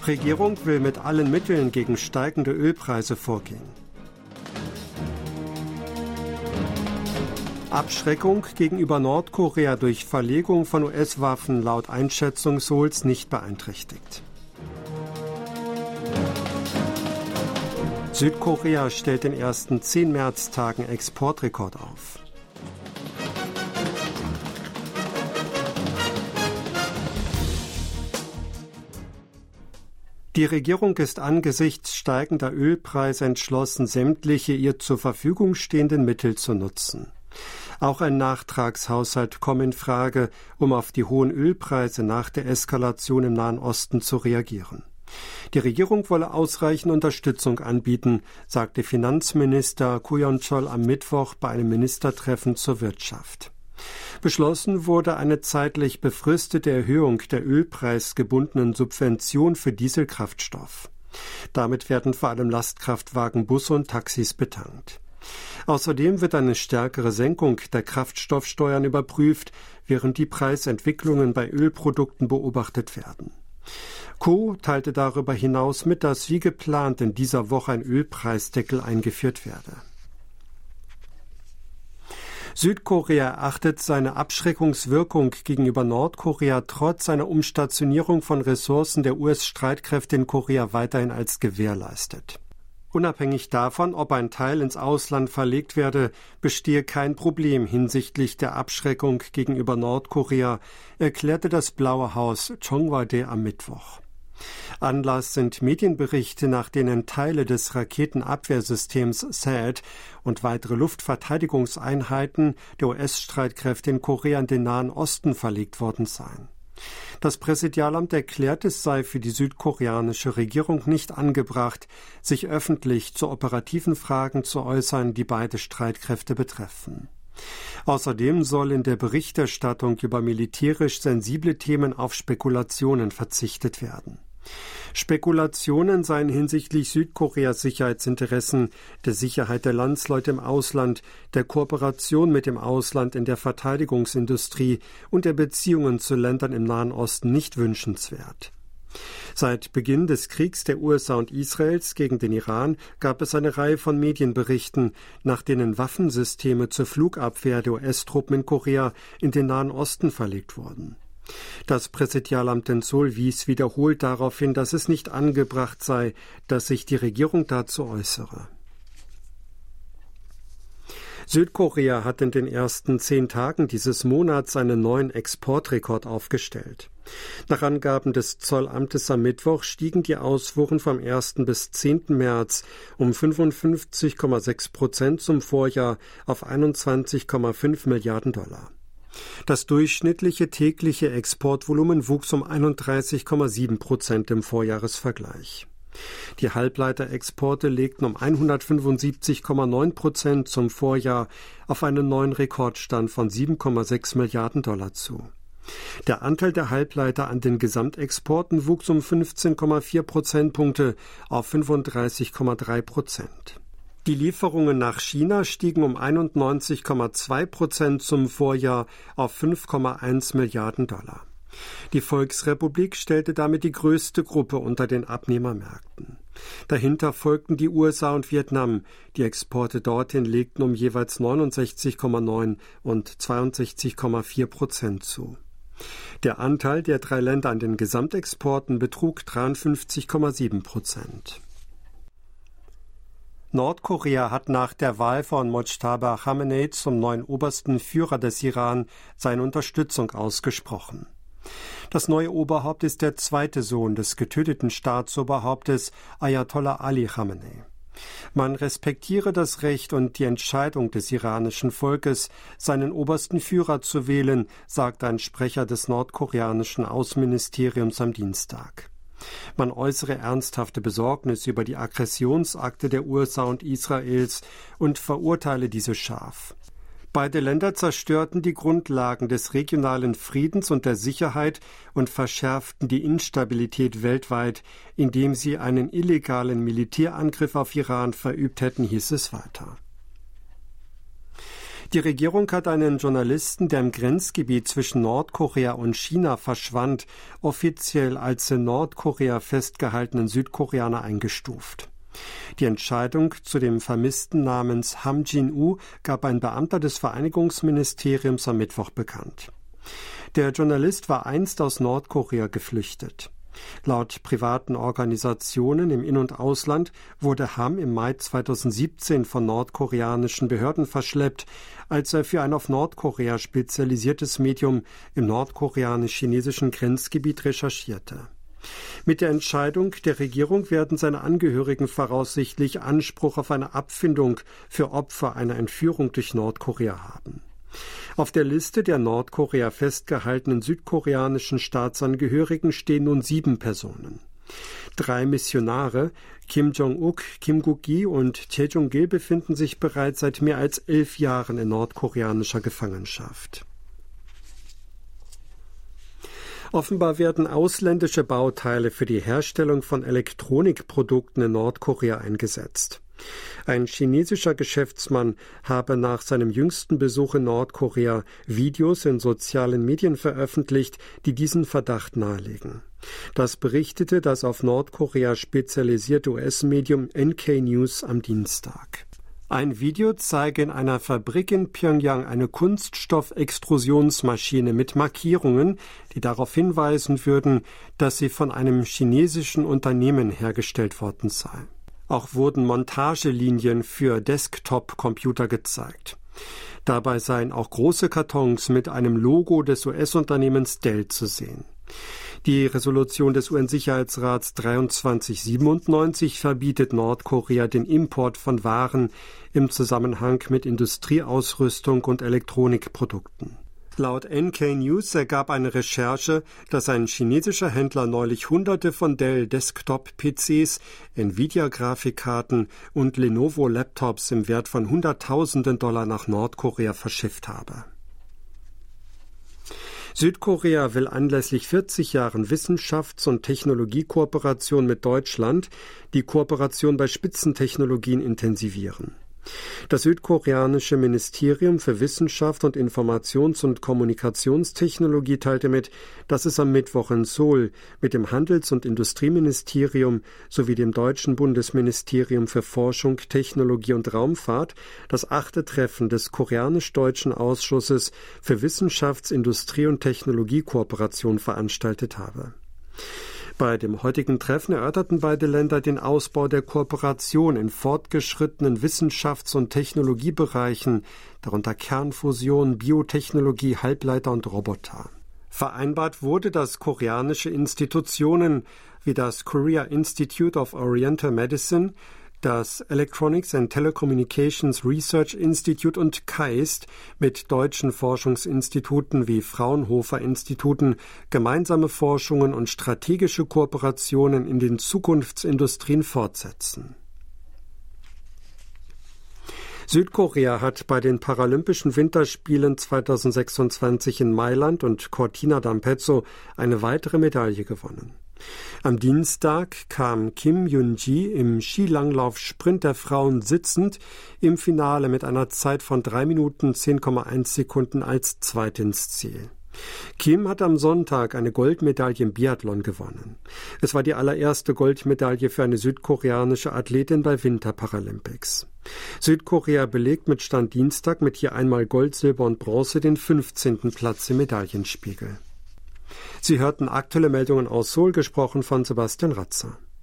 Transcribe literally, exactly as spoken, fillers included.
Regierung will mit allen Mitteln gegen steigende Ölpreise vorgehen. Abschreckung gegenüber Nordkorea durch Verlegung von U S-Waffen laut Einschätzung Seouls nicht beeinträchtigt. Südkorea stellt in den ersten zehn Märztagen Exportrekord auf. Die Regierung ist angesichts steigender Ölpreise entschlossen, sämtliche ihr zur Verfügung stehenden Mittel zu nutzen. Auch ein Nachtragshaushalt komme in Frage, um auf die hohen Ölpreise nach der Eskalation im Nahen Osten zu reagieren. Die Regierung wolle ausreichend Unterstützung anbieten, sagte Finanzminister Koo Yeon-chol am Mittwoch bei einem Ministertreffen zur Wirtschaft. Beschlossen wurde eine zeitlich befristete Erhöhung der ölpreisgebundenen Subvention für Dieselkraftstoff. Damit werden vor allem Lastkraftwagen, Busse und Taxis betankt. Außerdem wird eine stärkere Senkung der Kraftstoffsteuern überprüft, während die Preisentwicklungen bei Ölprodukten beobachtet werden. Koo teilte darüber hinaus mit, dass wie geplant in dieser Woche ein Ölpreisdeckel eingeführt werde. Südkorea erachtet seine Abschreckungswirkung gegenüber Nordkorea trotz seiner Umstationierung von Ressourcen der U S-Streitkräfte in Korea weiterhin als gewährleistet. Unabhängig davon, ob ein Teil ins Ausland verlegt werde, bestehe kein Problem hinsichtlich der Abschreckung gegenüber Nordkorea, erklärte das Blaue Haus Cheongwade am Mittwoch. Anlass sind Medienberichte, nach denen Teile des Raketenabwehrsystems T H A D und weitere Luftverteidigungseinheiten der U S-Streitkräfte in Korea in den Nahen Osten verlegt worden seien. Das Präsidialamt erklärt, es sei für die südkoreanische Regierung nicht angebracht, sich öffentlich zu operativen Fragen zu äußern, die beide Streitkräfte betreffen. Außerdem soll in der Berichterstattung über militärisch sensible Themen auf Spekulationen verzichtet werden. Spekulationen seien hinsichtlich Südkoreas Sicherheitsinteressen, der Sicherheit der Landsleute im Ausland, der Kooperation mit dem Ausland in der Verteidigungsindustrie und der Beziehungen zu Ländern im Nahen Osten nicht wünschenswert. Seit Beginn des Kriegs der U S A und Israels gegen den Iran gab es eine Reihe von Medienberichten, nach denen Waffensysteme zur Flugabwehr der U S-Truppen in Korea in den Nahen Osten verlegt wurden. Das Präsidialamt in Seoul wies wiederholt darauf hin, dass es nicht angebracht sei, dass sich die Regierung dazu äußere. Südkorea hat in den ersten zehn Tagen dieses Monats einen neuen Exportrekord aufgestellt. Nach Angaben des Zollamtes am Mittwoch stiegen die Ausfuhren vom ersten bis zehnten März um fünfundfünfzig Komma sechs Prozent zum Vorjahr auf einundzwanzig Komma fünf Milliarden Dollar. Das durchschnittliche tägliche Exportvolumen wuchs um einunddreißig Komma sieben Prozent im Vorjahresvergleich. Die Halbleiterexporte legten um hundertfünfundsiebzig Komma neun Prozent zum Vorjahr auf einen neuen Rekordstand von sieben Komma sechs Milliarden Dollar zu. Der Anteil der Halbleiter an den Gesamtexporten wuchs um fünfzehn Komma vier Prozentpunkte auf fünfunddreißig Komma drei Prozent. Die Lieferungen nach China stiegen um einundneunzig Komma zwei Prozent zum Vorjahr auf fünf Komma eins Milliarden Dollar. Die Volksrepublik stellte damit die größte Gruppe unter den Abnehmermärkten. Dahinter folgten die U S A und Vietnam. Die Exporte dorthin legten um jeweils neunundsechzig Komma neun und zweiundsechzig Komma vier Prozent zu. Der Anteil der drei Länder an den Gesamtexporten betrug dreiundfünfzig Komma sieben Prozent. Nordkorea hat nach der Wahl von Mojtaba Khamenei zum neuen obersten Führer des Iran seine Unterstützung ausgesprochen. Das neue Oberhaupt ist der zweite Sohn des getöteten Staatsoberhauptes Ayatollah Ali Khamenei. Man respektiere das Recht und die Entscheidung des iranischen Volkes, seinen obersten Führer zu wählen, sagt ein Sprecher des nordkoreanischen Außenministeriums am Dienstag. Man äußere ernsthafte Besorgnis über die Aggressionsakte der U S A und Israels und verurteile diese scharf. Beide Länder zerstörten die Grundlagen des regionalen Friedens und der Sicherheit und verschärften die Instabilität weltweit, indem sie einen illegalen Militärangriff auf Iran verübt hätten, hieß es weiter. Die Regierung hat einen Journalisten, der im Grenzgebiet zwischen Nordkorea und China verschwand, offiziell als in Nordkorea festgehaltenen Südkoreaner eingestuft. Die Entscheidung zu dem Vermissten namens Ham Jin-woo gab ein Beamter des Vereinigungsministeriums am Mittwoch bekannt. Der Journalist war einst aus Nordkorea geflüchtet. Laut privaten Organisationen im In- und Ausland wurde Ham im Mai zweitausendsiebzehn von nordkoreanischen Behörden verschleppt, als er für ein auf Nordkorea spezialisiertes Medium im nordkoreanisch-chinesischen Grenzgebiet recherchierte. Mit der Entscheidung der Regierung werden seine Angehörigen voraussichtlich Anspruch auf eine Abfindung für Opfer einer Entführung durch Nordkorea haben. Auf der Liste der Nordkorea festgehaltenen südkoreanischen Staatsangehörigen stehen nun sieben Personen. Drei Missionare, Kim Jong-uk, Kim Guk-gi und Chae Jong-gil, befinden sich bereits seit mehr als elf Jahren in nordkoreanischer Gefangenschaft. Offenbar werden ausländische Bauteile für die Herstellung von Elektronikprodukten in Nordkorea eingesetzt. Ein chinesischer Geschäftsmann habe nach seinem jüngsten Besuch in Nordkorea Videos in sozialen Medien veröffentlicht, die diesen Verdacht nahelegen. Das berichtete das auf Nordkorea spezialisierte U S-Medium N K News am Dienstag. Ein Video zeige in einer Fabrik in Pjöngjang eine Kunststoffextrusionsmaschine mit Markierungen, die darauf hinweisen würden, dass sie von einem chinesischen Unternehmen hergestellt worden sei. Auch wurden Montagelinien für Desktop-Computer gezeigt. Dabei seien auch große Kartons mit einem Logo des U S-Unternehmens Dell zu sehen. Die Resolution des U N-Sicherheitsrats dreiundzwanzig siebenundneunzig verbietet Nordkorea den Import von Waren im Zusammenhang mit Industrieausrüstung und Elektronikprodukten. Laut N K News ergab eine Recherche, dass ein chinesischer Händler neulich Hunderte von Dell Desktop-P Cs, Nvidia-Grafikkarten und Lenovo-Laptops im Wert von Hunderttausenden Dollar nach Nordkorea verschifft habe. Südkorea will anlässlich vierzig Jahren Wissenschafts- und Technologiekooperation mit Deutschland die Kooperation bei Spitzentechnologien intensivieren. Das südkoreanische Ministerium für Wissenschaft und Informations- und Kommunikationstechnologie teilte mit, dass es am Mittwoch in Seoul mit dem Handels- und Industrieministerium sowie dem deutschen Bundesministerium für Forschung, Technologie und Raumfahrt das achte Treffen des koreanisch-deutschen Ausschusses für Wissenschafts-, Industrie- und Technologiekooperation veranstaltet habe. Bei dem heutigen Treffen erörterten beide Länder den Ausbau der Kooperation in fortgeschrittenen Wissenschafts- und Technologiebereichen, darunter Kernfusion, Biotechnologie, Halbleiter und Roboter. Vereinbart wurde, dass koreanische Institutionen wie das Korea Institute of Oriental Medicine, das Electronics and Telecommunications Research Institute und KAIST mit deutschen Forschungsinstituten wie Fraunhofer-Instituten gemeinsame Forschungen und strategische Kooperationen in den Zukunftsindustrien fortsetzen. Südkorea hat bei den Paralympischen Winterspielen zweitausendsechsundzwanzig in Mailand und Cortina d'Ampezzo eine weitere Medaille gewonnen. Am Dienstag kam Kim Yoon-ji im Skilanglauf-Sprint der Frauen sitzend im Finale mit einer Zeit von drei Minuten zehn Komma eins Sekunden als Zweite ins Ziel. Kim hat am Sonntag eine Goldmedaille im Biathlon gewonnen. Es war die allererste Goldmedaille für eine südkoreanische Athletin bei Winterparalympics. Südkorea belegt mit Stand Dienstag mit je einmal Gold, Silber und Bronze den fünfzehnten Platz im Medaillenspiegel. Sie hörten aktuelle Meldungen aus Seoul, gesprochen von Sebastian Ratzer.